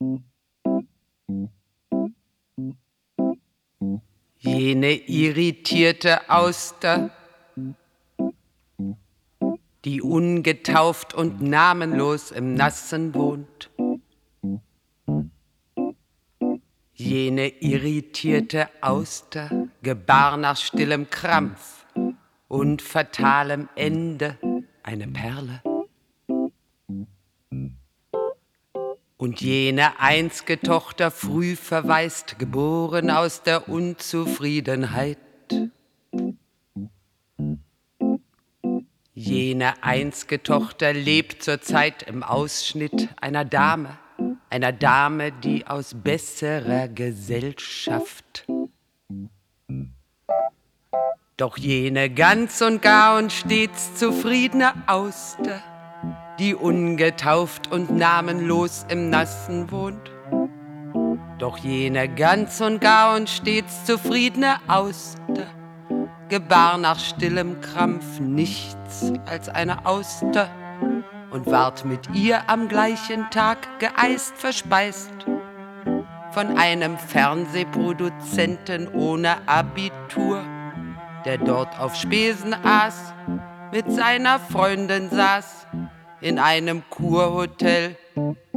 Jene irritierte Auster, die ungetauft und namenlos im Nassen wohnt. Jene irritierte Auster gebar nach stillem Krampf und fatalem Ende eine Perle. Und jene einz'ge Tochter früh verwaist, geboren aus der Unzufriedenheit. Jene einz'ge Tochter lebt zurzeit im Ausschnitt einer Dame, die aus besserer Gesellschaft. Doch jene ganz und gar und stets zufriedene Auster, die ungetauft und namenlos im Nassen wohnt. Doch jene ganz und gar und stets zufriedene Auster gebar nach stillem Krampf nichts als eine Auster und ward mit ihr am gleichen Tag geeist verspeist von einem Fernsehproduzenten ohne Abitur, der dort auf Spesen aß, mit seiner Freundin saß, in einem Kurhotel